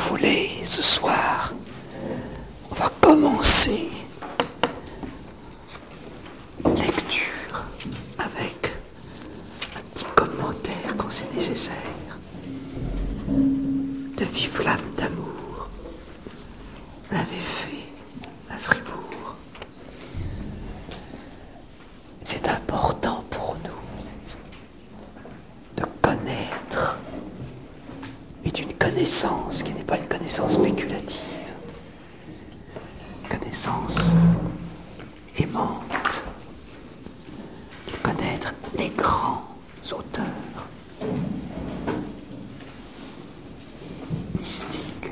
voulez, ce soir, on va commencer lecture avec un petit commentaire quand c'est nécessaire de Vive flamme d'amour. On l'avait fait à Fribourg. C'est important pour nous de connaître, et d'une connaissance qui n'est pas une connaissance spéculative, une connaissance aimante, de connaître les grands auteurs mystiques.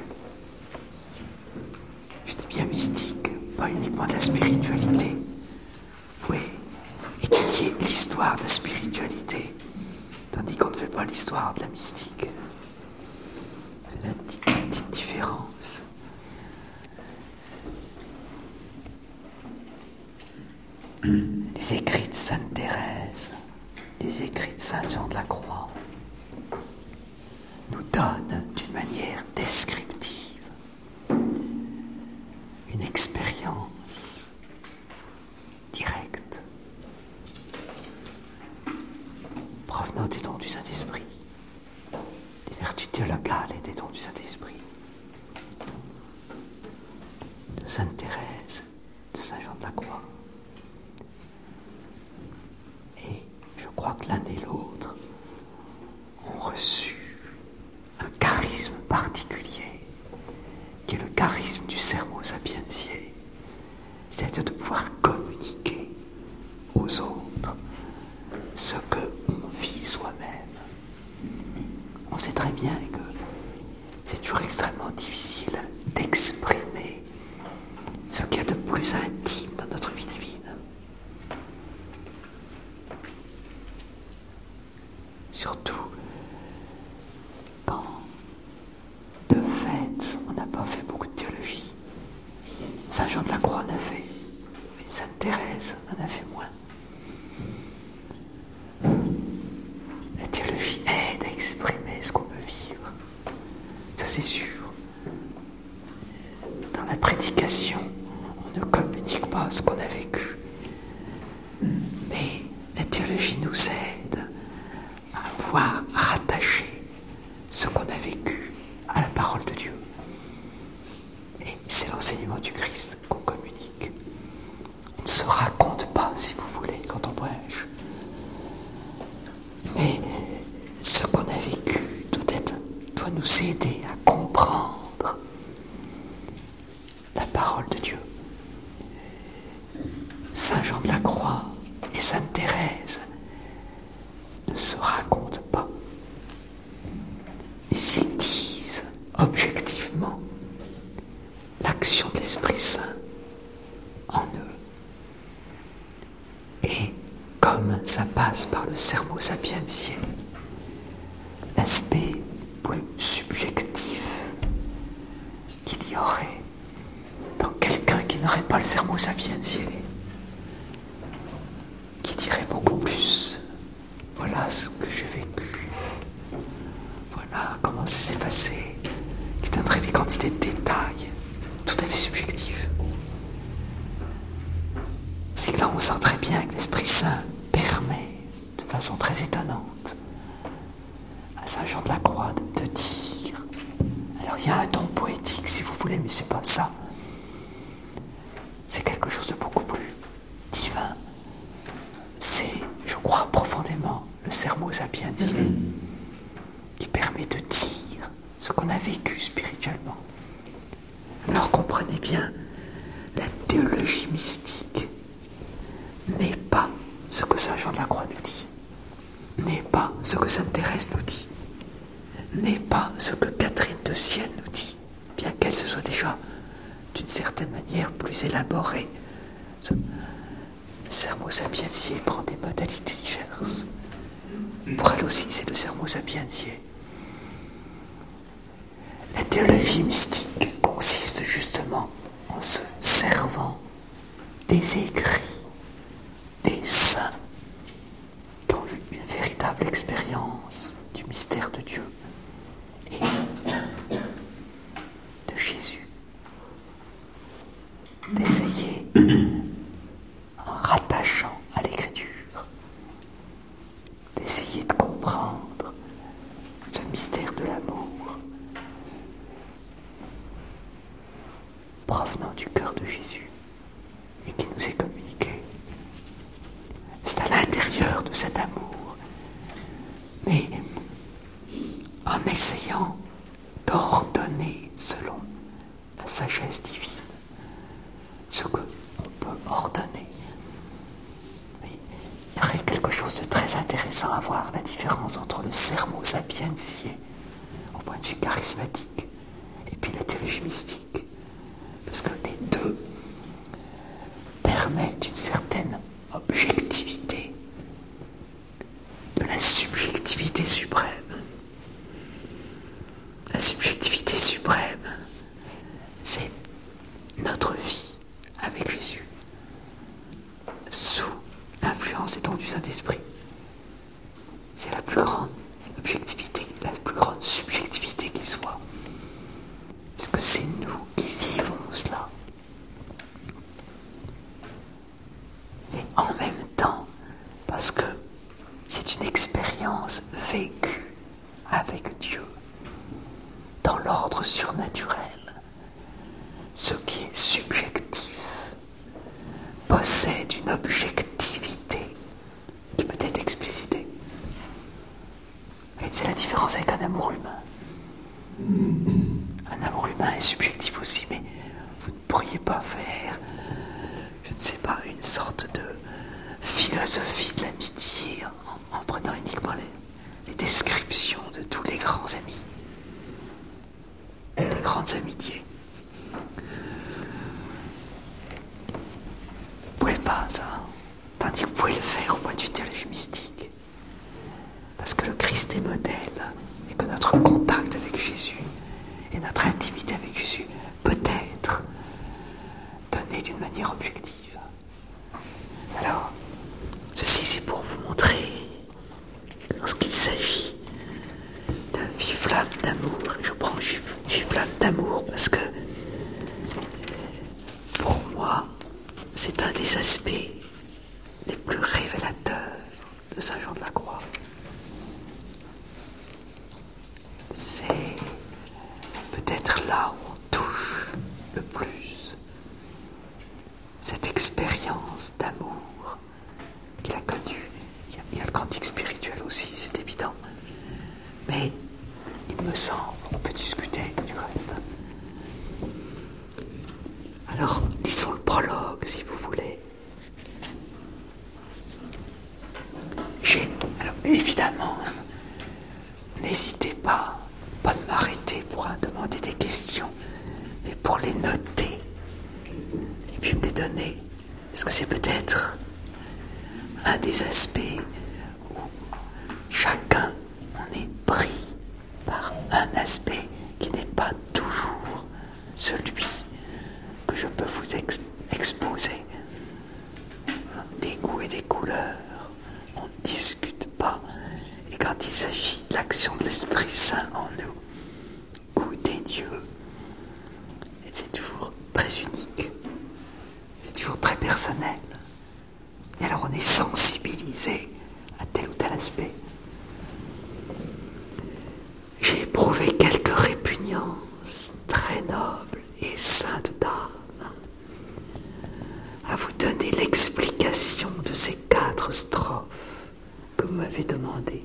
Je dis bien mystique, pas uniquement de la spiritualité. Vous pouvez étudier l'histoire de la spiritualité, tandis qu'on ne fait pas l'histoire de la mystique. C'est la petite différence. Les écrits de Sainte Thérèse, les écrits de Saint Jean de la Croix nous donnent d'une manière descriptive une expérience directe provenant des dons du Saint-Esprit, des vertus théologales et des dons du Saint-Esprit, de Sainte Thérèse, de Saint Jean de la Croix. Et je crois que l'un et l'autre ont reçu un charisme particulier, qui est le charisme du sermo sapientiae, c'est-à-dire de pouvoir communiquer aux autres ce que on vit soi-même. On sait très bien que c'est toujours extrêmement difficile d'exprimer ce qu'il y a de plus intime dans notre vie divine. Surtout quand, de fait, on n'a pas fait beaucoup de théologie. Saint Jean de la Croix en a fait, mais Sainte Thérèse en a fait moins. La théologie aide à exprimer ce qu'on peut vivre. Ça, c'est sûr. Dans la prédication, on ne communique pas ce qu'on a vécu. Mais la théologie nous aide à pouvoir rattacher ce qu'on a vécu à la parole de Dieu. Et c'est l'enseignement du Christ qu'on communique. On ne se raconte pas, si vous voulez, quand on prêche. Mais ce qu'on a vécu doit nous aider à comprendre la parole de Dieu. Saint Jean de la Croix et Sainte Thérèse ne se racontent pas. Mais s'ils disent objectivement l'action de l'Esprit Saint en eux. Et comme ça passe par le sermo sapientiae, l'aspect plus subjectif qu'il y aurait dans quelqu'un qui n'aurait pas le sermo sapientiae, qui dirait beaucoup plus. Voilà ce que j'ai vécu. Voilà comment ça s'est passé. Qui donnerait des quantités de détails, tout à fait subjectifs. C'est que là on sent très bien que l'Esprit Saint permet, de façon très étonnante, à Saint Jean de la Croix de dire. Alors il y a un ton poétique si vous voulez, mais c'est pas ça. C'est quelque chose de beaucoup plus divin. C'est, je crois profondément, le sermo sapientiae qui permet de dire ce qu'on a vécu spirituellement. Alors comprenez bien, la théologie mystique n'est pas ce que Saint Jean de la Croix nous dit, n'est pas ce que Sainte Thérèse nous dit, n'est pas ce que Catherine de Sienne nous dit, bien qu'elle se soit déjà d'une certaine manière plus élaborée. Le sermo sapientiae prend des modalités diverses. Pour elle aussi, c'est le sermo sapientiae. La théologie mystique consiste justement en se servant des écrits des saints qui ont eu une véritable expérience du mystère de Dieu. Et provenant du cœur de Jésus et qui nous est communiqué. C'est à l'intérieur de cet amour, mais en essayant d'ordonner selon la sagesse divine ce qu'on peut ordonner. Il y aurait quelque chose de très intéressant à voir, la différence entre le sermo sapientiae au point de vue charismatique et puis la théologie mystique, parce que les deux permettent une certaine objectivité de la subjectivité suprême. La subjectivité suprême, c'est notre vie avec Jésus, sous l'influence et don du Saint-Esprit. C'est la plus grande objectivité, la plus grande subjectivité qui soit, puisque c'est nous qui vivons cela. Et en même temps, parce que c'est une expérience vécue avec Dieu dans l'ordre surnaturel, ce qui est subjectif possède une objectivité qui peut être explicitée. Et c'est la différence avec un amour humain. Un amour humain est subjectif aussi, mais vous ne pourriez pas faire, je ne sais pas, une sorte de philosophie de l'amitié en prenant uniquement les descriptions de tous les grands amis, les grandes amitiés. Vous ne pouvez pas ça, tandis que vous pouvez le faire au point de vue théologie mystique, parce que le Christ est modèle et que notre contact avec Jésus et notre intimité avec Jésus peut être donné d'une manière objective. Alors, ceci c'est pour vous montrer que lorsqu'il s'agit de vive flamme d'amour, je prends vive flamme d'amour parce que pour moi c'est un des aspects les plus révélateurs de Saint Jean de la Croix. C'est peut-être là où on touche le plus cette expérience d'amour qu'il a connue. Il y a le cantique spirituel aussi, c'est évident. Mais il me semble, on peut discuter du reste. Alors, lisons le prologue, si vous voulez. Alors, évidemment, n'hésitez pas de m'arrêter pour demander des questions, mais pour les noter et puis me les donner. Parce que c'est peut-être un des aspects où chacun en est pris par un aspect qui n'est pas toujours celui que je peux vous exposer. Des goûts et des couleurs, on ne discute pas. Et quand il s'agit de l'action de l'Esprit Saint en nous, goûter Dieu, c'est toujours très unique, c'est toujours très personnel. Et alors on est sensibilisé à tel ou tel aspect. J'ai éprouvé quelques répugnances très nobles et saintes d'âme à vous donner l'explication de ces 4 strophes que vous m'avez demandé.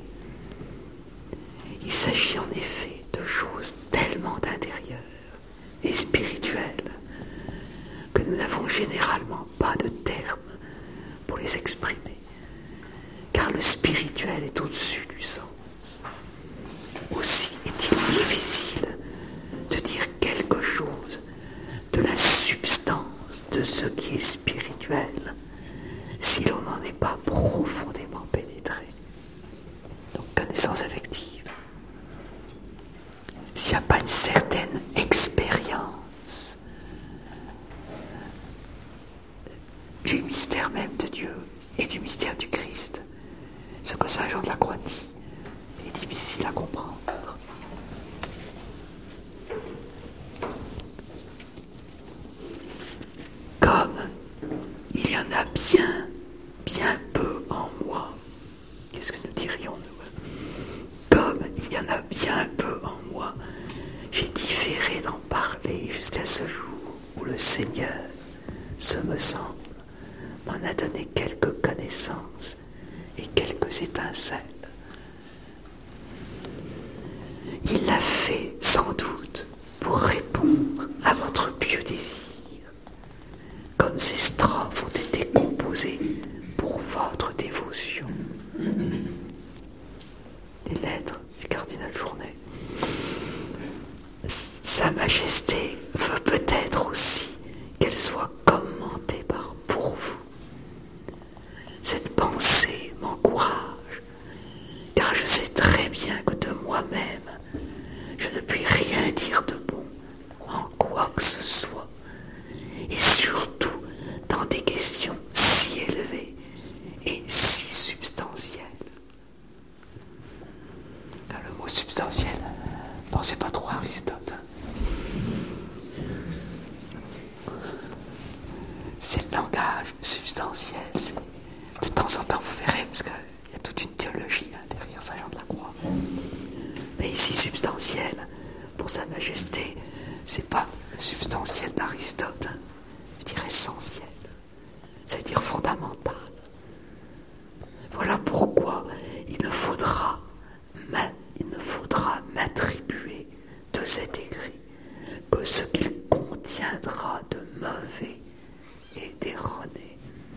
Il s'agit en effet de choses tellement intérieures et spirituelles que nous n'avons généralement pas de termes pour les exprimer, car le spirituel est au-dessus du sens. Aussi est-il difficile de dire quelque chose de la substance de ce qui est spirituel si l'on n'en est pas profondément pénétré. Donc, connaissance affective. S'il n'y a pas une certaine expérience du mystère même de Dieu et du mystère du Christ, ce que Saint Jean de la Croix dit est difficile à comprendre. Comme il y en a bien peu en moi, qu'est-ce que nous dirions nous? Comme il y en a bien peu en moi, j'ai différé d'en parler jusqu'à ce jour où le Seigneur, ce me semble, m'en a donné quelques connaissances et quelques étincelles. Il l'a fait sans doute pour répondre à votre pieux désir, comme ces strophes ont été composées pour votre dévotion. Des lettres du cardinal Journet. Sa Majesté veut peut-être aussi qu'elle soit commentée pour vous. Cette pensée m'encourage, car je sais très bien que de moi-même, je ne puis rien dire de bon en quoi que ce soit, et surtout dans des questions si élevées et si substantielles. Dans le mot substantiel, pensez pas trop à Aristote. C'est le langage substantiel. De temps en temps, vous verrez, parce qu'il y a toute une théologie derrière Saint Jean de la Croix. Mais ici, substantiel, pour Sa Majesté, c'est pas le substantiel d'Aristote. Je dirais essentiel. Ça veut dire fondamental. Voilà pourquoi il ne faudra m'attribuer de cet écrit que ce qu'il contiendra de mauvais et d'erroné.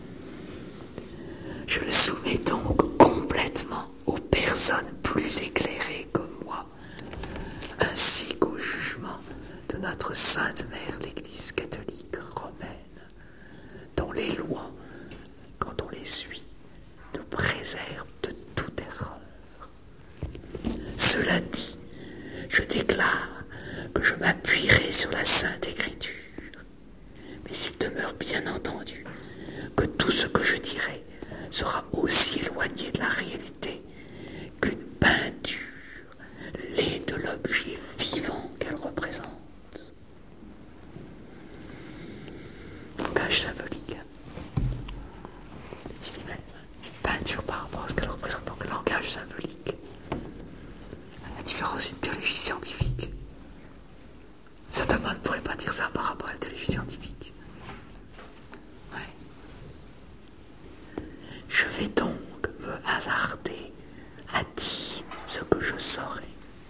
Je le soumets donc complètement aux personnes plus éclairées que moi, ainsi qu'au jugement de notre Sainte Mère l'Église catholique romaine, dont les lois, quand on les suit, nous préservent de toute erreur. Cela dit, je déclare que je m'appuierai sur la Sainte Écriture, mais il demeure bien entendu que tout ce que je dirai sera aussi éloigné de la réalité qu'une peinture l'est de l'objet vivant qu'elle représente. Langage symbolique. Il dit lui-même, une peinture par rapport à ce qu'elle représente, donc langage symbolique. À la différence d'une théologie scientifique. Saint Thomas ne pourrait pas dire ça par rapport à la théologie scientifique. Ouais. Je vais donc me hasarder à dire ce que je saurai.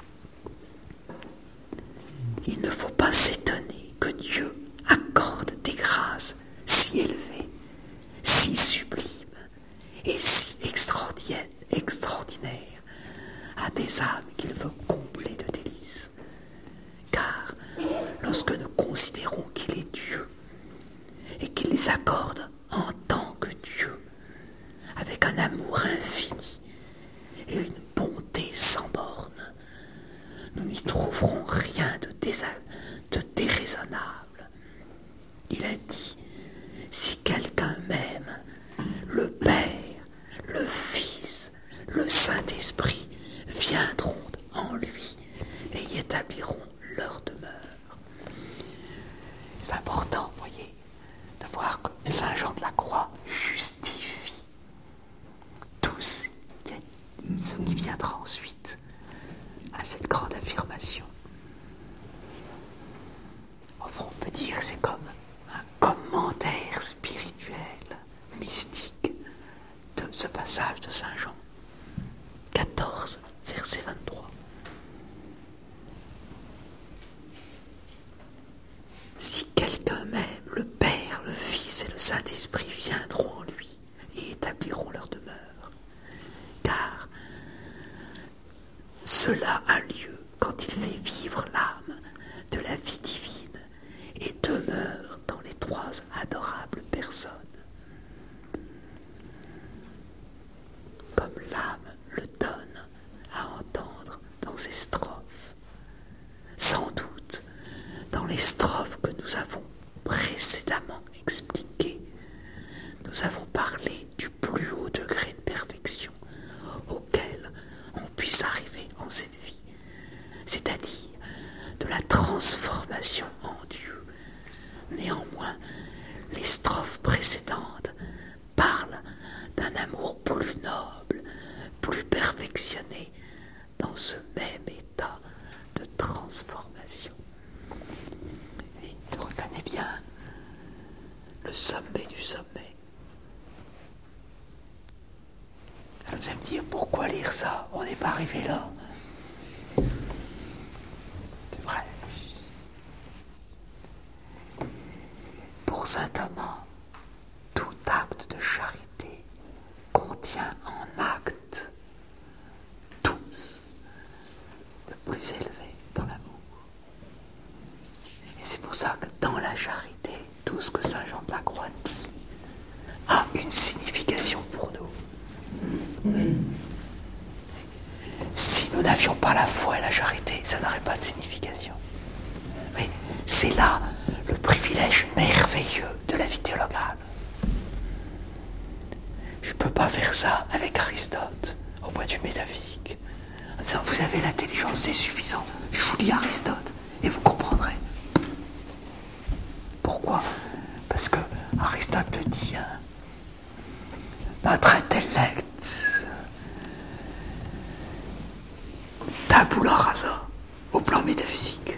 Il ne faut pas s'étonner que Dieu accorde des grâces si élevées, si sublimes et si extraordinaires à des âmes qu'il veut combler de délices. Car lorsque nous considérons qu'il est Dieu et qu'il les accorde en tant que Dieu, avec un amour infini et une bonté sans borne, nous n'y trouverons rien de déraisonnable. Il a dit, si quelqu'un m'aime, le Père, le Fils, le Saint-Esprit viendront en lui et y établiront leur demeure. C'est important, vous voyez, de voir que Saint Jean de la Croix justifie tout ce qui viendra ensuite à cette grande affirmation. Enfin, on peut dire que c'est comme un commentaire spirituel, mystique, de ce passage de Saint Jean 14, verset 23. Si quelqu'un m'aime, le Père, le Fils et le Saint-Esprit viendront en lui et établiront leur demeure. Car cela a lieu quand il fait vivre l'âme de la vie divine et demeure dans les trois adorables personnes. Comme l'âme le donne à entendre dans ses strophes. Sans doute, dans les strophes que nous avons précédemment expliquées, nous avons parlé du plus haut degré de perfection auquel on puisse arriver en cette vie, c'est-à-dire de la transformation en Dieu. Néanmoins, les strophes précédentes parlent d'un amour plus noble, plus perfectionné dans ce même état de transformation. Et retenez bien le sommet du sommet. Alors vous allez me dire, pourquoi lire ça? On n'est pas arrivé là. C'est vrai. Pour saint Thomas, tout acte de charité contient en acte tous le plus élevé dans l'amour. Et c'est pour ça que dans la charité, tout ce que saint Jean de la Croix dit a une signification pour nous. Si nous n'avions pas la foi et la charité, ça n'aurait pas de signification. Mais c'est là le privilège merveilleux de la vie théologale. Je ne peux pas faire ça avec Aristote, au point de vue métaphysique. En disant, vous avez l'intelligence, c'est suffisant. Je vous lis Aristote, et vous comprendrez. Pourquoi? Parce que Aristote te dit, notre intellect, tabula rasa, au plan métaphysique.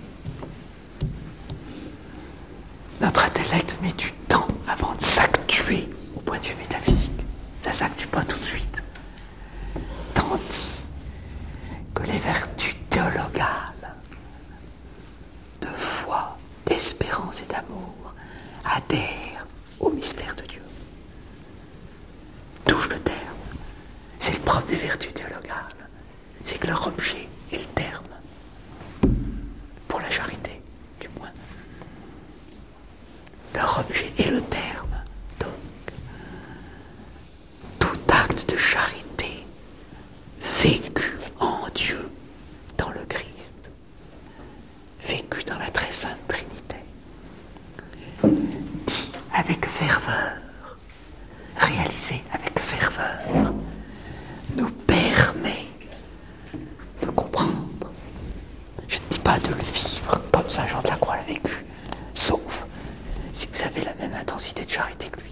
Notre intellect met du temps avant de s'actuer au point de vue métaphysique. Ça ne s'actue pas tout de suite. Tandis que les vertus théologales de foi, d'espérance et d'amour adhèrent au mystère de Dieu. Touche le terme. C'est le propre des vertus théologales. C'est que leur objet est le terme. Pour la charité, du moins. Leur objet est le terme. Donc, tout acte de charité vécu en Dieu, dans le Christ, vécu dans la très sainte Trinité, dit avec ferveur, réalisé avec ferveur, nous permet de comprendre. Je ne dis pas de le vivre comme saint Jean de la Croix l'a vécu, sauf si vous avez la même intensité de charité que lui.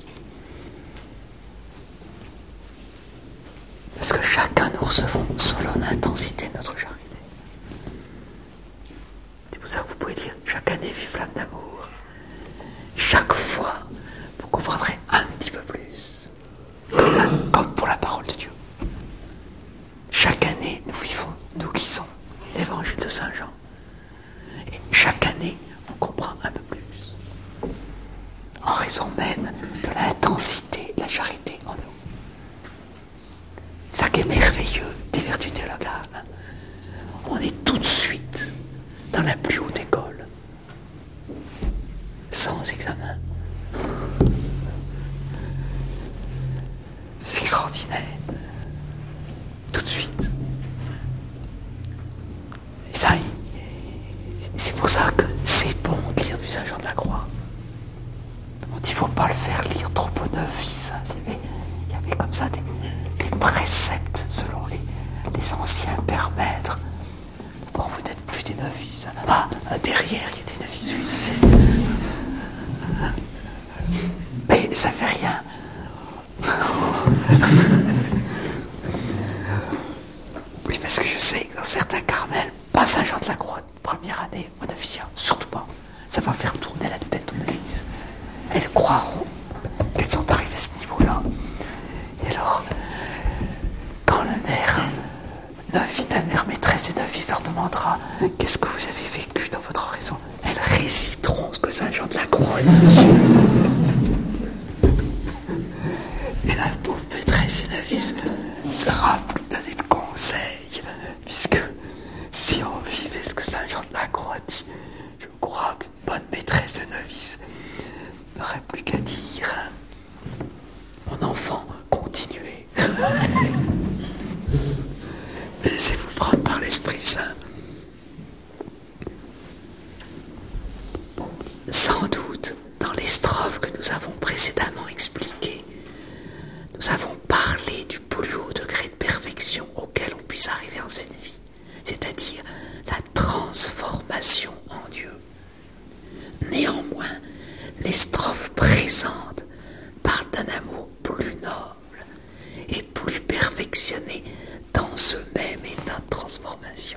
Parce que chacun nous recevons selon l'intensité de notre charité. C'est pour ça que vous pouvez lire chaque année vive flamme d'amour. Chaque fois, vous comprendrez un petit peu plus. Comme pour la parole de Dieu. Chaque année, nous lisons l'évangile de saint Jean. Et chaque année, on comprend un peu plus. En raison même de l'intensité de la charité en nous. Ça qui est merveilleux des vertus théologales. On est tout de suite dans la plus haute école. Sans examen. C'est extraordinaire. Tout de suite. Et ça, c'est pour ça que c'est bon de lire du saint Jean de la Croix. On dit, il ne faut pas le faire lire trop aux novices. Il y avait comme ça des préceptes selon les anciens pères maîtres. Bon, vous n'êtes plus des novices. Ah, derrière, il y a des novices. Mais ça fait rien. Oui, parce que je sais que dans certains Carmels, pas saint Jean de la Croix, première année au noviciat, surtout pas. Ça va faire tourner la tête aux novices. Elles croiront qu'elles sont arrivées à ce niveau-là. Et alors, quand la mère maîtresse et novice leur demandera qu'est-ce que vous avez vécu dans votre raison, elles réciteront ce que saint Jean de la Croix dit. Et la pauvre maîtresse et novice sera plus donnée de conseils, puisque si on vivait ce que saint Jean de la Croix dit, je crois qu'une bonne maîtresse et novice n'aurait plus qu'à dire mon enfant, continuez. Laissez-vous prendre par l'Esprit Saint. Sans doute, dans les strophes que nous avons précédemment expliquées, nous avons parlé du plus haut degré de perfection auquel on puisse arriver en cette vie, c'est-à-dire la transformation en Dieu. Néanmoins, les strophes présentes parlent d'un amour plus noble et plus perfectionné dans ce même état de transformation.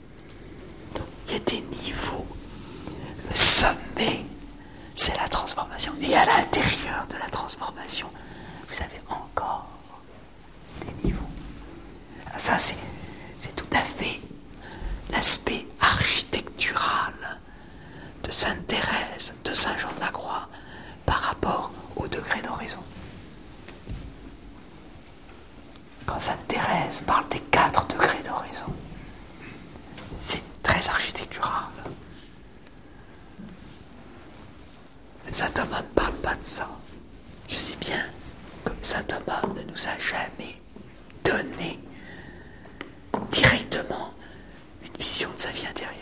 Donc, il y a des niveaux. Le sommet, c'est la transformation. transformation. Et à l'intérieur de la transformation, vous avez encore des niveaux. Alors ça, c'est tout à fait l'aspect architectural de Sainte Thérèse, de Saint Jean de la Croix, par rapport au degré d'horizon. Quand Sainte Thérèse parle des 4 degrés d'horizon, c'est très architectural. Saint Thomas ne parle pas de ça. Je sais bien que Saint Thomas ne nous a jamais donné directement une vision de sa vie intérieure.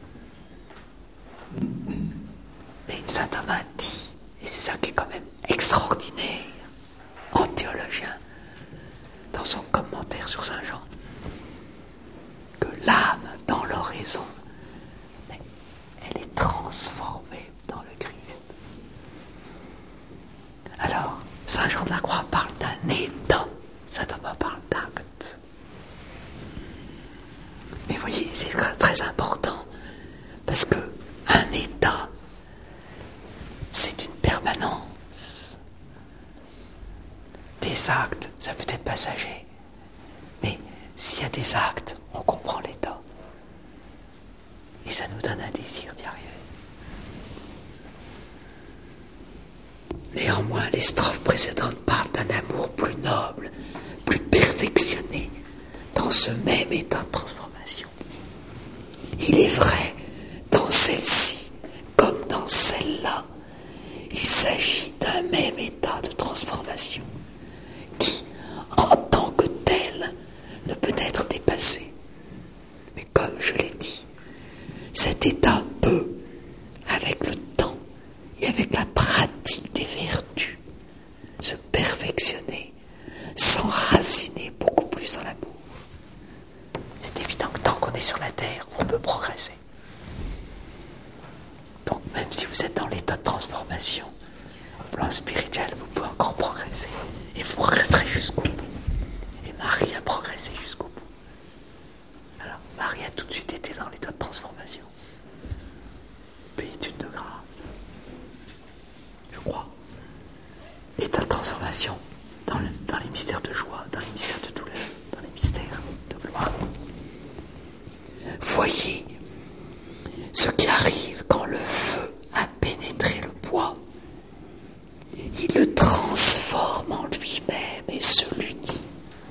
Mais Saint Thomas dit, et c'est ça qui est quand même extraordinaire en théologien, dans son commentaire sur Saint Jean, que l'âme dans l'oraison, elle est transformée dans le Christ. Alors, Saint Jean de la Croix parle d'un état, Saint Thomas parle d'acte. Mais vous voyez, c'est très important, parce que un état, c'est une permanence. Des actes, ça peut être passager, mais s'il y a des actes, on comprend l'état. Et ça nous donne un désir d'y arriver. Néanmoins, les strophes précédentes parlent d'un amour plus noble, plus perfectionné, dans ce même état de transformation. Il est vrai, dans celle-ci, comme dans celle-là, il s'agit d'un même état de transformation, qui, en tant que tel, ne peut être dépassé. Mais comme je l'ai dit, cet état peut, avec le temps et avec la pratique des vertus, se perfectionner, s'enraciner beaucoup plus dans l'amour. C'est évident que tant qu'on est sur la terre, on peut progresser. Donc même si vous êtes dans l'état de transformation, au plan spirituel, vous pouvez encore progresser. Et vous progresserez jusqu'au bout. Et Marie a progressé jusqu'au bout. Alors Marie a tout de suite été dans l'état de transformation. Plénitude de grâce. Je crois. État de transformation dans les mystères de joie, dans les mystères de douleur, dans les mystères de gloire. Voyez ce qui arrive quand le feu a pénétré le bois. Il le transforme en lui-même et se l'unit.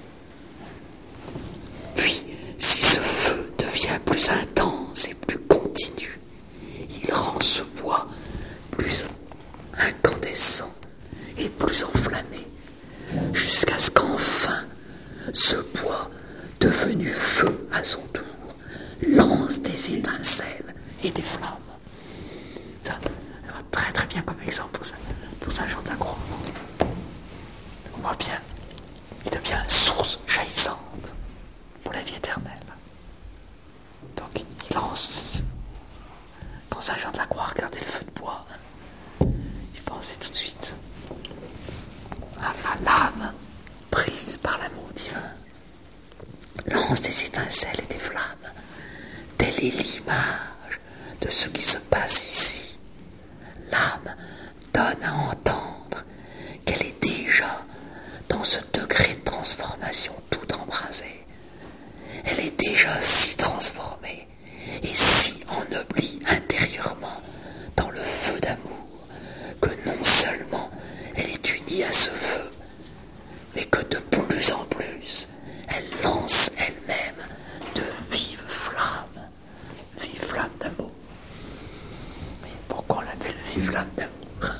Puis, si ce feu devient plus intense et plus continu, il rend ce bois plus incandescent et plus enflammé, jusqu'à ce qu'enfin, ce bois, devenu feu à son tour, lance des étincelles et des flammes. Ça va très très bien comme exemple pour Saint Jean de la Croix. On voit bien, il devient source jaillissante pour la vie éternelle. Donc il lance. Quand Saint Jean de la Croix regardait le feu de bois, il pensait tout de suite à l'âme prise par l'amour divin, lance des étincelles et des flammes. Telle est l'image de ce qui se passe ici. L'âme donne à entendre qu'elle est déjà dans ce degré de transformation tout embrasé. Elle est déjà si transformée et si ennoblie intérieurement dans le feu d'amour que non seulement elle est unie à ce feu, mais que de plus en plus elle lance elle-même de vives flammes d'amour. Mais pourquoi on l'appelle vive flamme d'amour?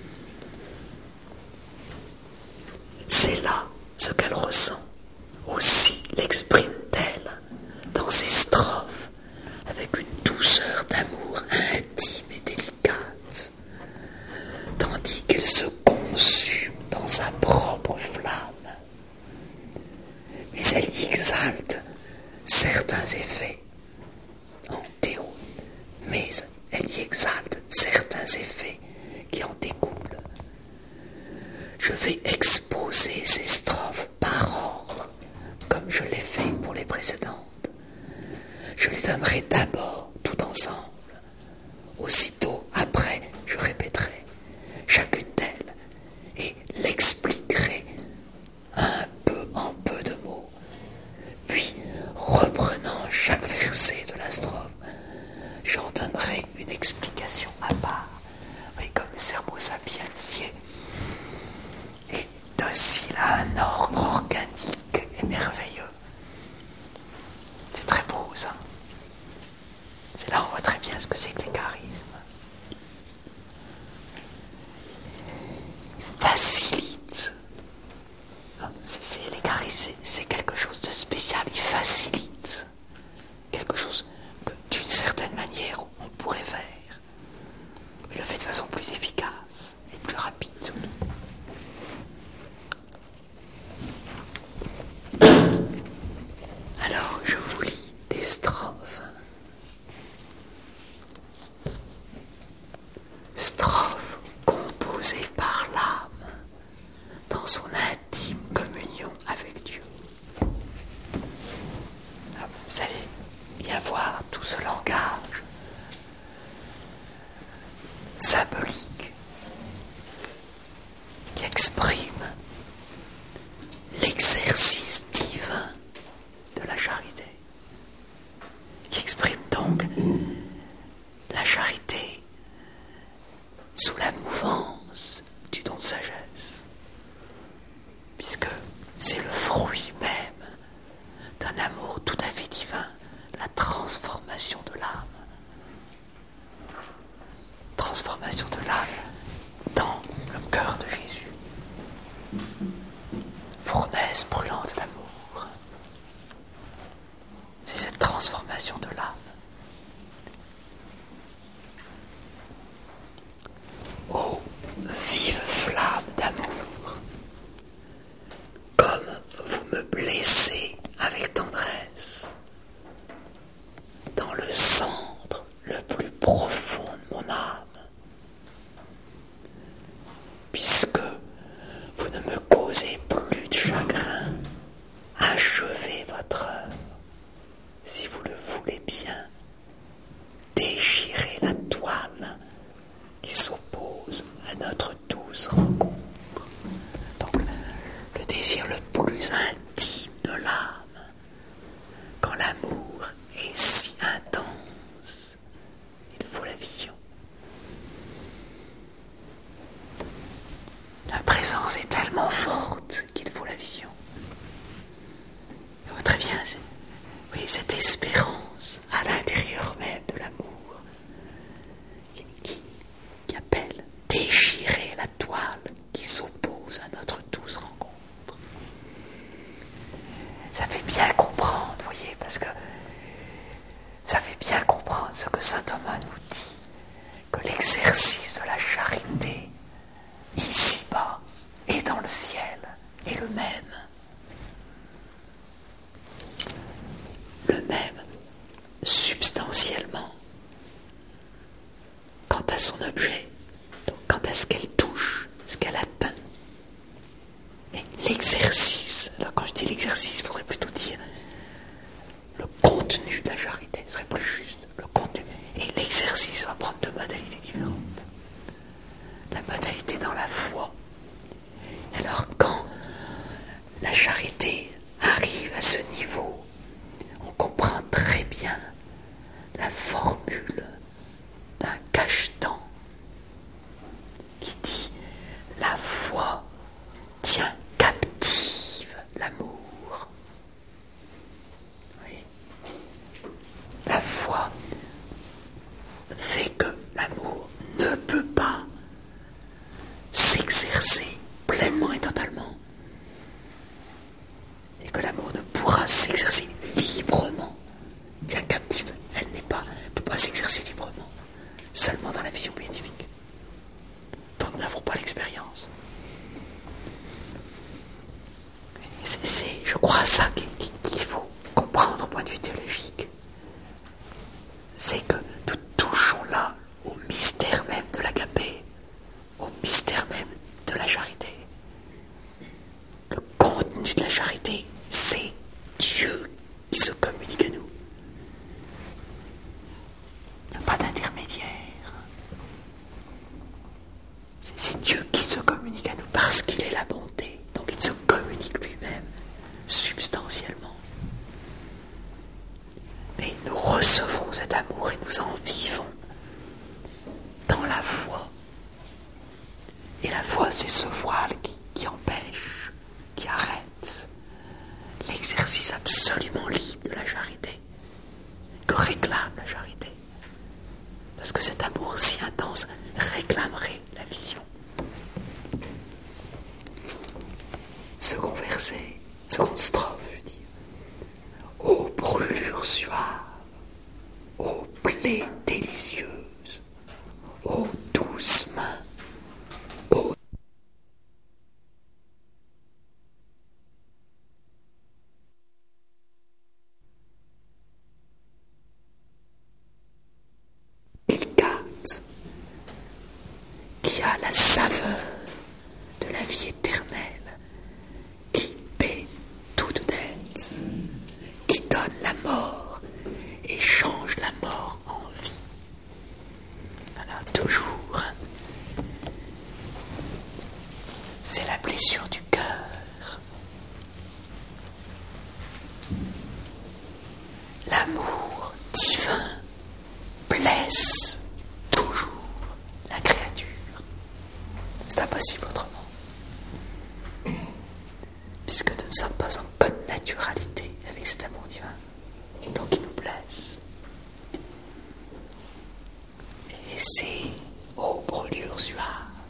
C'est là ce qu'elle ressent. Aussi l'exprime-t-elle dans ses strophes avec une douceur d'amour intime et délicate, tandis qu'elle se consume dans sa propre flamme. Mais elle y exalte certains effets en théo, mais elle y exalte certains effets qui en découlent. Je vais exposer ces strophes par ordre, comme je l'ai fait pour les précédentes. Je les donnerai d'abord tout ensemble. Aussitôt après, je répéterai. symbolique qui exprime l'exercice divin de la charité, qui exprime donc la charité sous la mouvance du don de sagesse, puisque c'est le fruit même d'un amour tout à fait divin, la transformation de l'âme. Transformation de l'âme dans le cœur de Jésus. Fournaise brûlante d'amour. C'est cette transformation de l'âme. Ô vive flamme d'amour, comme vous me blessez avec tendresse, dans le centre le plus profond de mon âme, puisque vous ne me causez plus de chagrin, achevez votre œuvre, si vous le voulez bien, déchirez la toile qui s'oppose à notre douce rencontre. Donc, le désir le plus intime de l'âme, quand l'amour est si intense, il faut la vision. La présence est tellement forte qu'il faut la vision. Vous voyez très bien, oui, cette espérance à l'intérieur même de l'amour qui appelle déchirer la toile qui s'oppose à notre douce rencontre. Ça fait bien comprendre, vous voyez, parce que ça fait bien comprendre ce que saint Thomas nous dit, que l'exercice de la charité ici-bas et dans le ciel est le même. Le même substantiellement quant à son objet, donc quant à ce qu'elle touche, ce qu'elle atteint. Mais l'exercice, alors quand je dis l'exercice, il faudrait plutôt dire le contenu de la charité, ce serait plus juste, le contenu. Et l'exercice va prendre deux modalités différentes. La modalité dans la foi. Alors quand la charité arrive à ce niveau, on comprend très bien la formule d'un cachetan qui dit la foi tient captive l'amour. Oui. La foi fait que l'amour ne peut pas s'exercer pleinement et totalement, et que l'amour ne pourra s'exercer librement, tient captive, elle ne peut pas s'exercer librement, seulement dans la vision béatifique, dont nous n'avons pas l'expérience. C'est, je crois, ça qu'il faut comprendre au point de vue théologique. C'est que nous touchons là au mystère même de l'agapé, au mystère même de la charité. Le contenu de la charité, c'est Dieu qui se communique à nous. Il n'y a pas d'intermédiaire. C'est Dieu qui se communique à nous parce qu'il est la bonté. Donc il se communique lui-même substantiellement. Mais nous recevons cet amour et nous en vivons dans la foi. Et la foi, c'est ce voile qui empêche, qui arrête l'exercice absolument libre de la charité, que réclame la charité. Parce que cet amour si intense réclamerait la vision. Second verset, seconde strophe, je veux dire. Ô brûlure suave, ô plaie délicieuse, ô douce main, ô délicate, qui a la saveur de la vie éternelle, qui paie toute dette, qui donne la mort et change la mort en vie. Alors toujours c'est la blessure du cœur. L'amour divin blesse toujours la créature. C'est impossible autrement. Puisque nous ne sommes pas en bonne naturalité avec cet amour divin, donc il nous blesse. Et c'est aux brûlures suaves,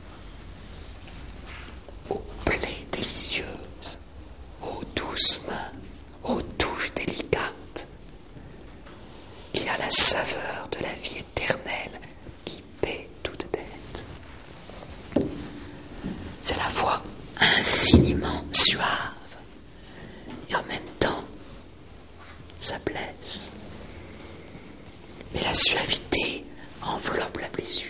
aux plaies délicieuses, aux douces mains, aux touches délicates, qui a la saveur de la vie éternelle qui paie toute dette. C'est la voix infiniment suave, et en même temps, ça blesse. Mais la suavité enveloppe la blessure.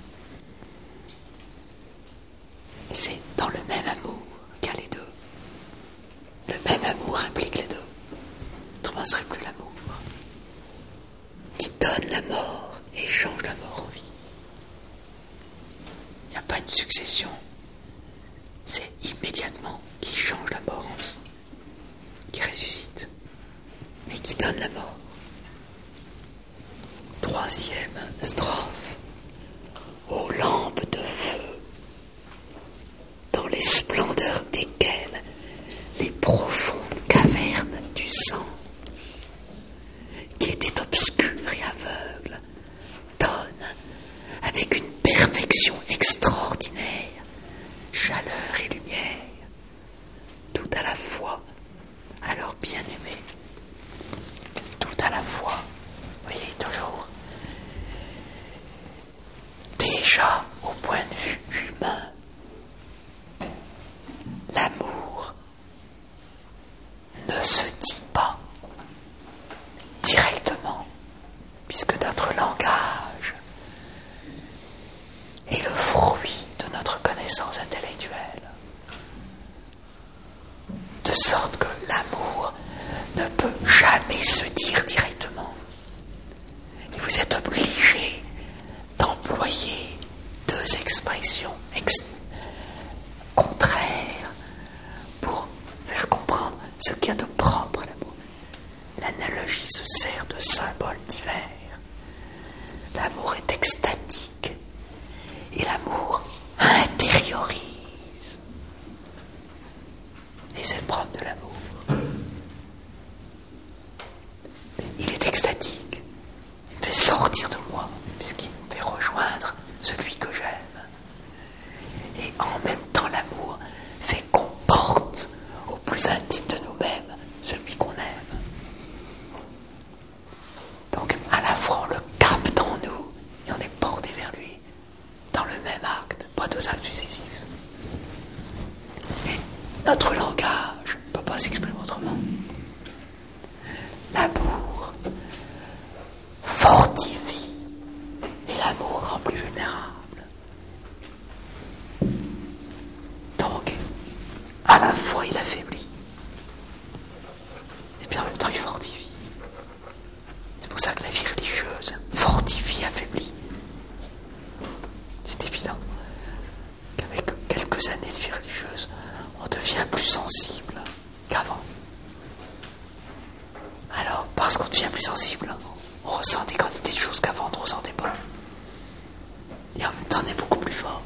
Et c'est dans le même amour qu'il y a les deux. Le même amour implique les deux. Autrement, ce ne serait plus l'amour. Qui donne la mort et change la mort en vie. Il n'y a pas une succession. C'est immédiatement qui change la mort en vie. Qui ressuscite. Mais qui donne la mort. Troisième strophe. Aux lampes de feu, dans les splendeurs desquelles les profondes cavernes du sens, qui étaient obscures et aveugles, donnent avec une perfection extraordinaire chaleur et lumière, tout à la fois à leur bien-aimé, tout à la fois, voyez toujours, déjà au point de vue humain, l'amour ne se dit pas directement, puisque notre langage est le fruit de notre connaissance intellectuelle. De sorte que l'amour ne peut jamais se dire directement. Et vous êtes obligé d'employer deux expressions contraires pour faire comprendre ce qu'il y a de propre à l'amour. L'analogie se sert de symboles divers. L'amour est extatique et l'amour intériorise. Et c'est le propre de l'amour. Il est extatique. Il me fait sortir de moi, puisqu'il me fait rejoindre celui que j'aime. Et en même temps, l'amour fait qu'on porte au plus intime de nous-mêmes celui qu'on aime. Donc, à la fois, on le capte en nous et on est porté vers lui dans le même acte, pas deux actes successifs. Mais notre langage ne peut pas s'exprimer autrement. L'amour fortifie et l'amour rend plus vulnérable. Donc, à la fois il affaiblit et puis en même temps il fortifie. C'est pour ça que la vie religieuse fortifie, affaiblit. C'est évident qu'avec quelques années de vie religieuse, on devient plus sensible qu'avant. Alors, parce qu'on devient plus sensible, on ressent des quantités de choses qu'avant on ne ressentait pas. Et en même temps, on est beaucoup plus fort.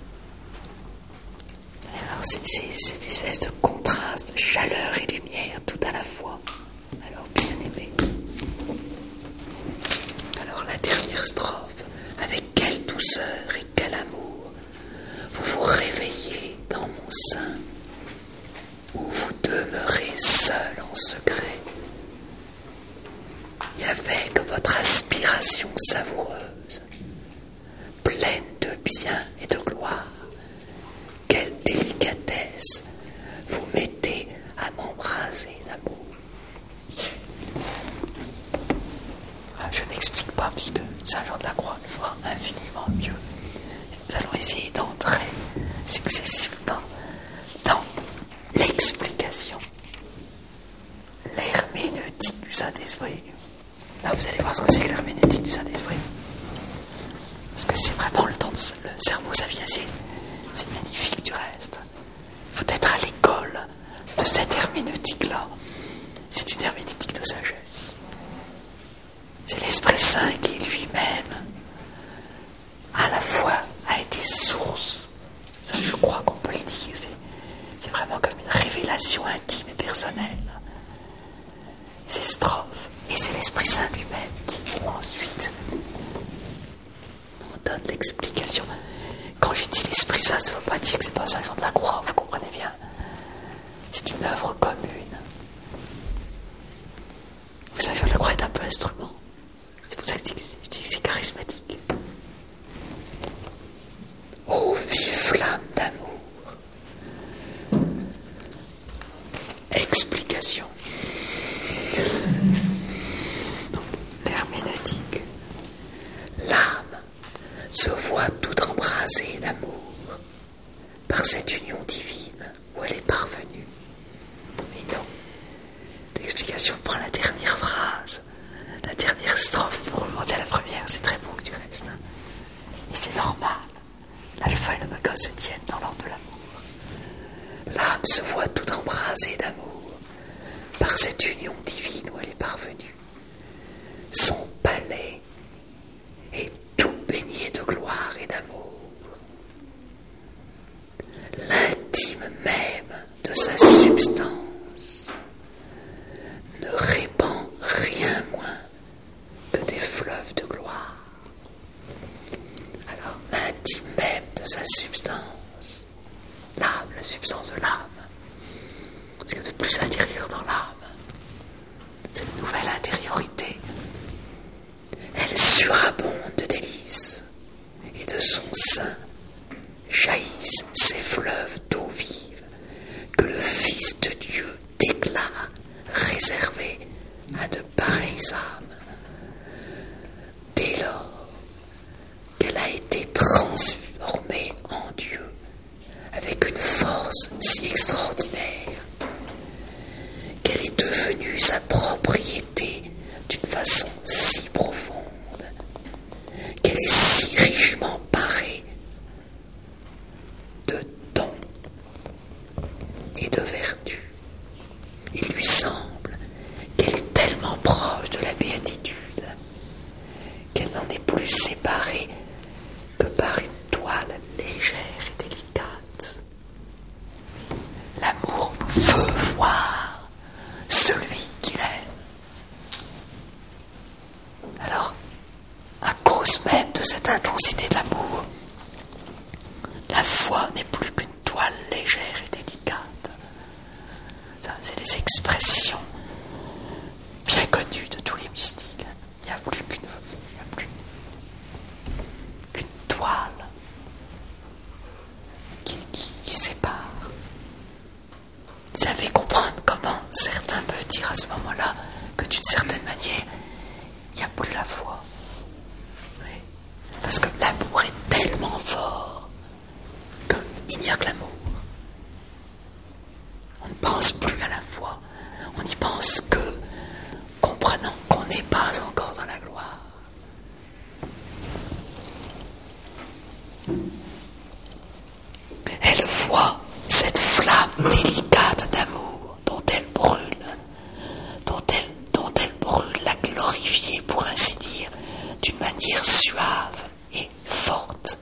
Et alors, c'est cette espèce de contraste, chaleur et lumière, tout à la fois. Alors, bien aimé. Alors, la dernière strophe. Avec quelle douceur et quel amour vous vous réveillez dans mon sein, où vous demeurez seul en secret, et avec votre aspiration savoureuse, pleine de bien et de gloire, quelle délicatesse vous mettez à m'embraser d'amour. Je n'explique pas, puisque Saint Jean de la Croix le fera infiniment mieux. Nous allons essayer d'entrer successivement dans l'explication, l'herméneutique du Saint-Esprit. Là, vous allez voir ce que c'est que l'herméneutique du Saint-Esprit. Parce que c'est vraiment le temps de le cerveau sapiens, c'est magnifique du reste. donne l'explication. Quand je dis l'Esprit Saint, ça ne veut pas dire que c'est pas Saint Jean de la Croix, vous comprenez bien. C'est une œuvre commune. Saint Jean de la Croix est un peu instrument. C'est pour ça que je dis que c'est charismatique. Ô vive flamme d'amour. Explication. Donc, l'herméneutique. L'âme se voit tout embrasée d'amour par cette union divine où elle est parvenue. Et donc, l'explication prend la dernière phrase, la dernière strophe pour remonter à la première. C'est très beau du reste. Hein. Et c'est normal. L'alpha et l'oméga se tiennent dans l'ordre de l'amour. L'âme se voit tout embrasée d'amour par cette union divine où elle est parvenue. Son palais est tout baigné de gloire et d'amour. L'intime même de sa substance ne répand rien moins que des fleuves de gloire. Alors, l'intime même de sa substance, l'âme, la substance de l'âme, ce qu'il y a de plus intérieur dans l'âme, cette nouvelle intériorité, elle surabonde de délices, et de son sein jaillissent ces fleuves d'eau vive que le Fils de Dieu déclare réservés à de pareilles âmes. Dès lors qu'elle a été transformée en Dieu avec une force si extraordinaire, qu'elle est devenue sa propriété d'une façon si profonde, qu'elle est si richement parée de dons et de vertus. Il lui semble qu'elle est tellement proche de la béatitude qu'elle n'en est plus séparée que par une toile légère et délicate. L'amour veut voir celui qu'il aime. Alors, à cause même de cette intensité de l'amour, la foi n'est plus qu'une toile légère et délicate. Ça, c'est les expressions bien connues de tous les mystiques. Il n'y a plus qu'une toile qui sépare. Vous savez comprendre comment certains peuvent dire à ce moment-là que d'une certaine manière, il n'y a plus la foi. Oui. Parce que l'amour est tellement fort qu'il n'y a que l'amour. On ne pense plus à la foi. On n'y pense que comprenant qu'on n'est pas encore dans la gloire. Elle voit cette flamme délicate d'amour dont elle brûle, dont elle brûle la glorifier, pour ainsi dire, d'une manière suave et forte.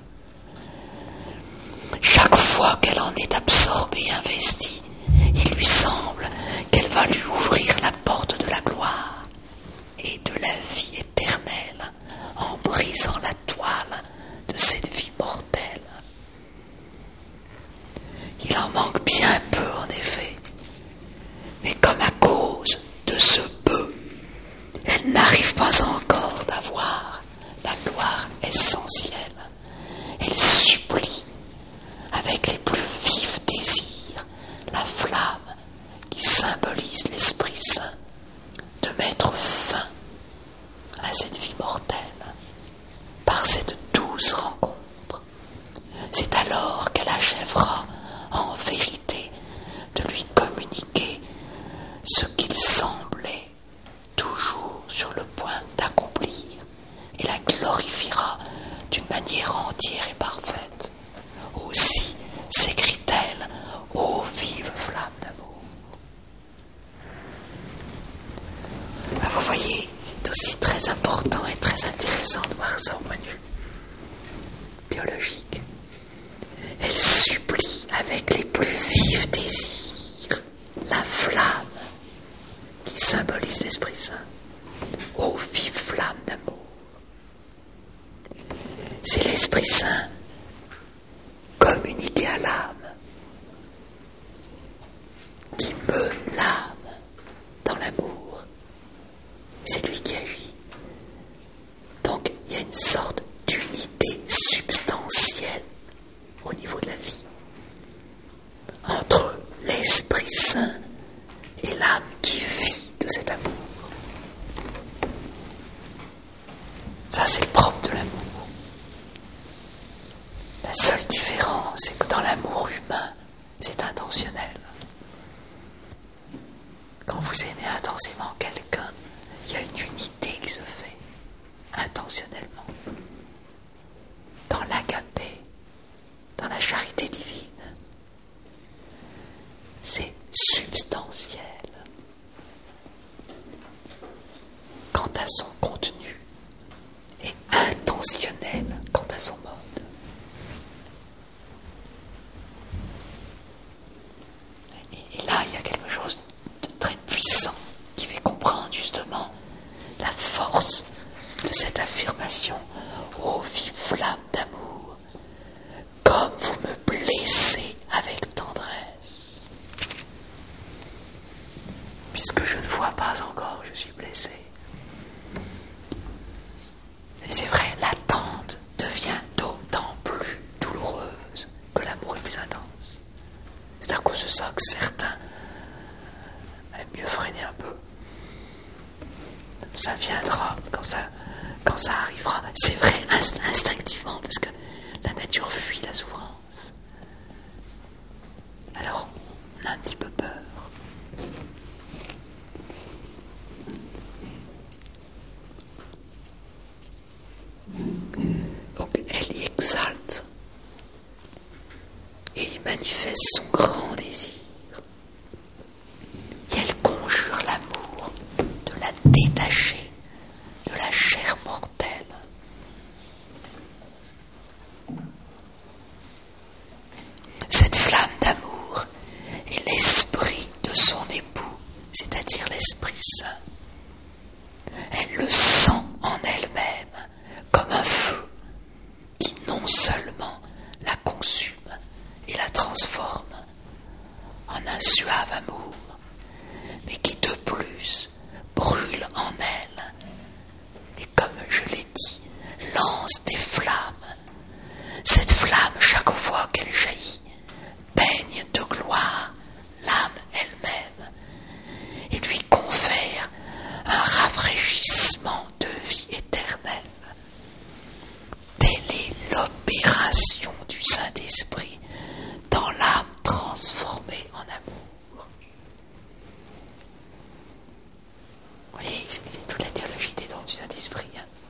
Chaque fois qu'elle en est absorbée et investie, il lui semble qu'elle va lui ouvrir la porte de la gloire et de la vie éternelle en brisant la toile de cette vie mortelle. Il en manque bien peu en effet, mais comme à cause de ce peu, elle n'arrive pas encore d'avoir la gloire essentielle. Elle supplie avec les plus vifs désirs la flamme qui symbolise l'Esprit Saint de mettre fin à cette vie mortelle par cette douce rencontre. C'est alors qu'elle achèvera en vérité de lui communiquer ce qu'il semblait toujours sur le point d'accomplir, et la glorifiera d'une manière entière et parfaite. Aussi s'écrie-t-elle: ô vive flamme d'amour. Alors vous voyez, c'est aussi très important et très intéressant de voir ça au point de vue théologique. Elle supplie avec les plus vifs désirs la flamme qui symbolise l'Esprit Saint. Ô vive flamme d'amour. C'est l'Esprit Saint communiqué à l'âme, qui meut l'âme dans l'amour. C'est lui qui agit. Donc il y a une sorte d'unité substantielle au niveau de la vie entre l'Esprit Saint et l'âme qui vit de cet amour. Ça, c'est le propre de l'amour. La seule différence, c'est que dans l'amour humain, c'est intentionnel. Quand vous aimez intensément quelqu'un, il y a une unité qui se fait intentionnellement. Dans l'agapé, dans la charité divine, c'est substantiel. Quant à son contenu, et intentionnel quant à son mode. Et là, il y a quelque chose de très puissant qui fait comprendre justement la force de cette affirmation. Ô vive flamme d'amour, comme vous me blessez avec tendresse. Puisque je ne vois pas encore, je suis blessé. Et c'est vrai, l'attente devient d'autant plus douloureuse que l'amour est plus intense. C'est à cause de ça que certains aiment mieux freiner un peu. Ça viendra quand ça arrivera. C'est vrai, instinctivement, parce que la nature fuit la souffrance. Alors on a un petit peu peur. Donc elle y exalte et y manifeste son grand désir. Et elle conjure l'amour de la détacher de la chair mortelle. Cette flamme d'amour est l'esprit de son époux, c'est-à-dire l'Esprit Saint. Elle le sent en elle-même comme un feu qui non seulement la consume et la transforme en un suave amour, mais qui de plus brûle en elle et, comme je l'ai dit, lance des flammes. Cette flamme, chaque fois qu'elle jaillit, baigne de gloire l'âme elle-même et lui confère un rafraîchissement de vie éternelle. Telle est l'opération du Saint-Esprit dans l'âme transformée en amour. Vous voyez, c'est toute la théologie des dons du Saint-Esprit,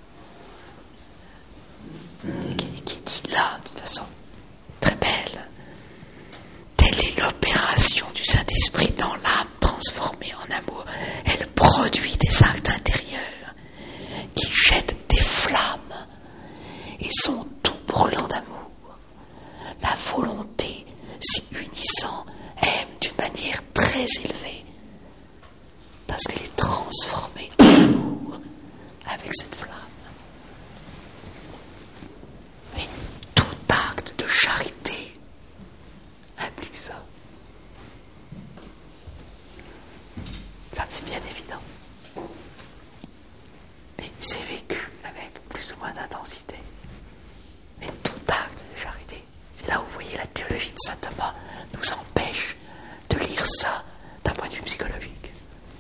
qui est dit là, de toute façon très belle. Telle est l'opération du Saint-Esprit dans l'âme transformée en amour. Elle produit des actes intérieurs qui jettent des flammes et sont tout brûlants d'amour. La volonté, s'y unissant, aime d'une manière très élevée parce qu'elle est transformée en amour avec cette flamme. Et tout acte de charité implique ça. Ça, c'est bien évident. Mais c'est vécu avec plus ou moins d'intensité. Mais tout acte de charité, c'est là où vous voyez la théologie de saint Thomas nous empêche de lire ça d'un point de vue psychologique.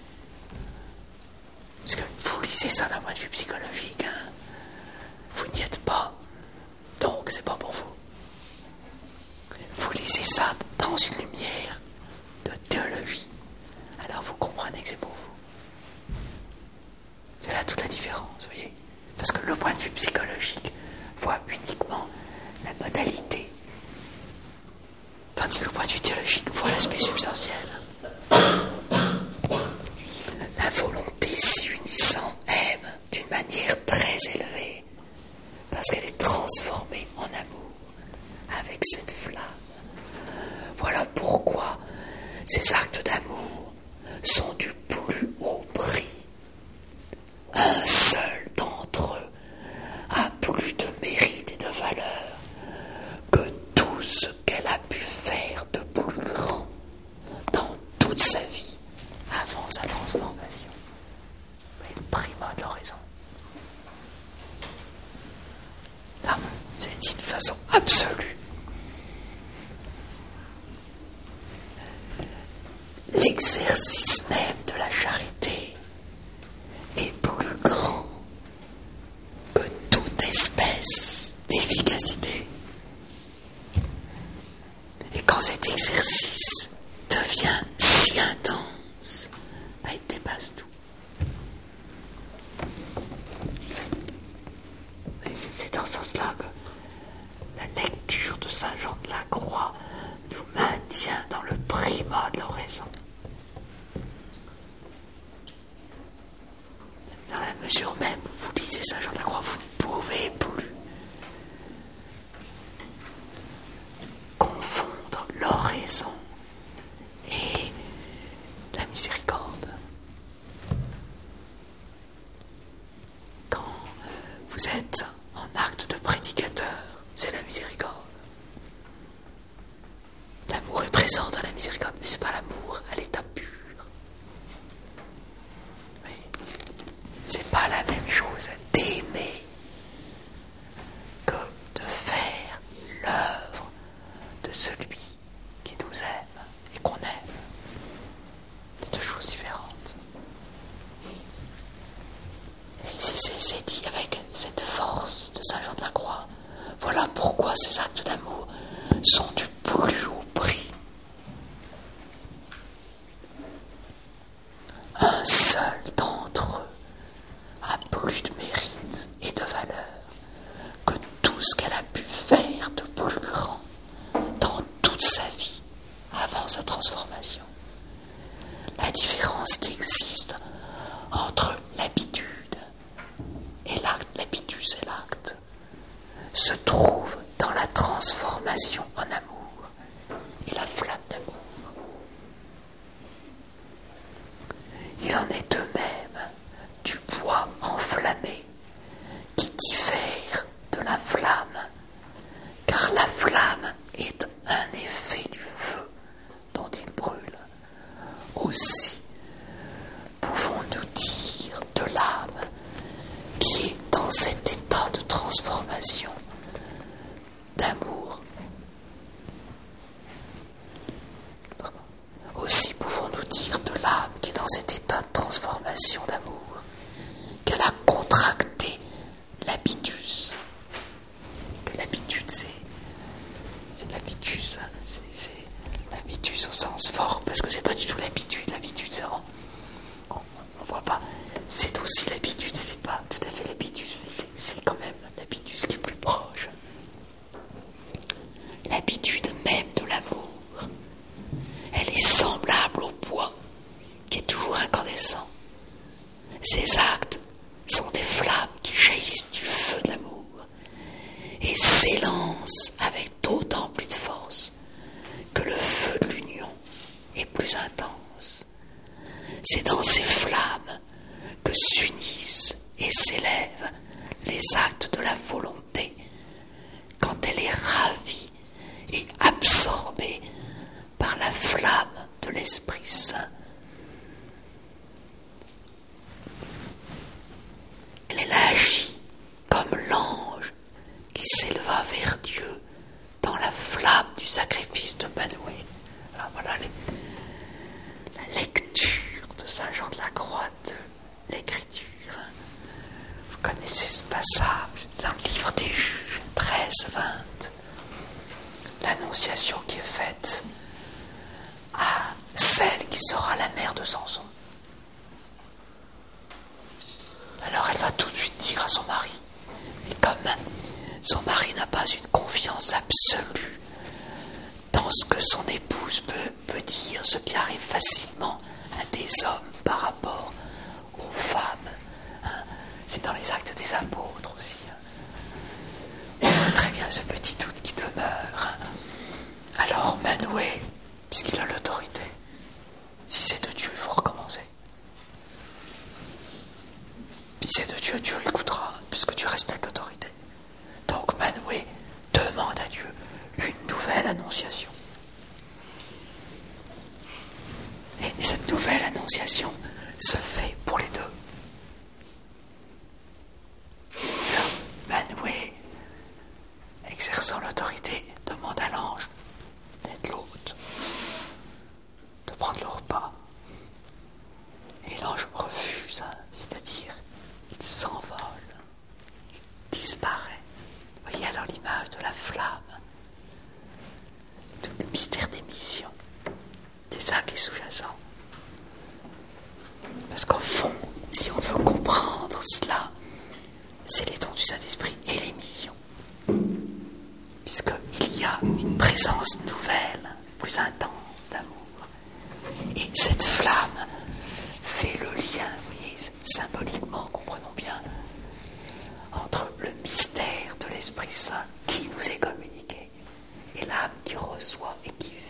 Parce que vous lisez ça d'un point de vue psychologique, vous n'y êtes pas, donc c'est pas pour vous. Vous lisez ça dans une lumière de théologie, alors vous comprenez que c'est pour vous. C'est là toute la différence, vous voyez. Parce que le point de vue psychologique voit uniquement la modalité, tandis que le point de vue théologique voit l'aspect substantiel. La volonté s'y unissant aime d'une manière très élevée, parce qu'elle est transformée en amour avec cette flamme. Voilà pourquoi ces actes d'amour sont du plus haut prix. Un seul d'entre eux a plus de mérite et de valeur façon absolue. L'exercice même de la charité est plus grand que toute espèce d'efficacité. Et quand cet exercice devient si intense, il dépasse tout. Et c'est dans ce sens-là que la lecture de Saint Jean de la Croix nous maintient dans le primat de l'oraison. Dans la mesure même où vous lisez Saint Jean de la Croix, vous ne pouvez plus confondre l'oraison et la miséricorde. Quand vous êtes en acte de prédicateur, c'est la miséricorde. L'amour est présent dans la miséricorde, mais ce n'est pas l'amour à l'état pur. Mais c'est pas la même chose d'aimer que de faire l'œuvre de celui qui nous aime et qu'on aime. C'est deux choses différentes. Et ici c'est dit avec cette force de Saint Jean de la Croix. Voilà pourquoi ces actes d'amour sont du plus haut prix. Un seul d'entre eux a plus de mérite et de valeur que tout ce qu'elle a pu faire de plus grand dans toute sa vie avant sa transformation. La différence qui existe entre l'habitude et l'acte, l'habitus et l'acte, se trouve dans la transformation en amour et la flamme d'amour. Il en est de même du bois enflammé qui diffère de la flamme, car la flamme est un effet du feu dont il brûle. Aussi pouvons-nous dire de l'âme qui est dans cet état de transformation d'amour. Aussi pouvons-nous dire de l'âme qui est dans cet état de transformation d'amour qu'elle a contracté l'habitus. Parce que l'habitude, c'est l'habitus, hein, c'est l'habitus au sens fort, parce que c'est pas du tout l'habitude. L'habitude, c'est on voit pas. C'est aussi l'habitude, c'est pas tout à fait l'habitus, mais c'est quand même l'habitus qui est plus proche. L'habitude même de l'amour, elle est semblable au bois qui est toujours incandescent. Ces actes sont des flammes qui jaillissent du feu de l'amour et s'élancent avec d'autant plus de force que le feu de l'union est plus intense. C'est dans ces flammes que s'unissent et s'élèvent les actes de la volonté quand elle est ravie et absorbée par la flamme de l'Esprit Saint. Elle agit comme l'ange qui s'éleva vers Dieu dans la flamme du sacrifice de Manoué. Alors voilà la lecture de Saint Jean de la Croix de l'Écriture. Vous connaissez ce passage dans le livre des Juges 13-20. L'annonciation qui est faite à celle qui sera la mère de Samson. Alors elle va tout de suite dire à son mari, mais comme son mari n'a pas une confiance absolue dans ce que son épouse peut dire, ce qui arrive facilement à des hommes par rapport aux femmes, hein, c'est dans les actes des apôtres aussi. Hein. On voit très bien ce petit doute qui demeure. Hein. Alors Manoué, puisqu'il a l'autorité, si c'est de Dieu, il faut recommencer. Si c'est de Dieu, Dieu écoutera, puisque Dieu respecte l'autorité. Donc Manoué demande à Dieu une nouvelle annonciation. Et cette nouvelle annonciation, l'autorité demande à l'ange d'être l'hôte, de prendre le repas. Et l'ange refuse, c'est-à-dire il s'envole, il disparaît. Vous voyez alors l'image de la flamme, tout le mystère des missions. C'est ça qui est sous-jacent. Parce qu'au fond, si on veut comprendre cela, c'est les dons du Saint-Esprit et les missions. Puisqu'il y a une présence nouvelle, plus intense d'amour. Et cette flamme fait le lien, vous voyez, symboliquement, comprenons bien, entre le mystère de l'Esprit Saint qui nous est communiqué et l'âme qui reçoit et qui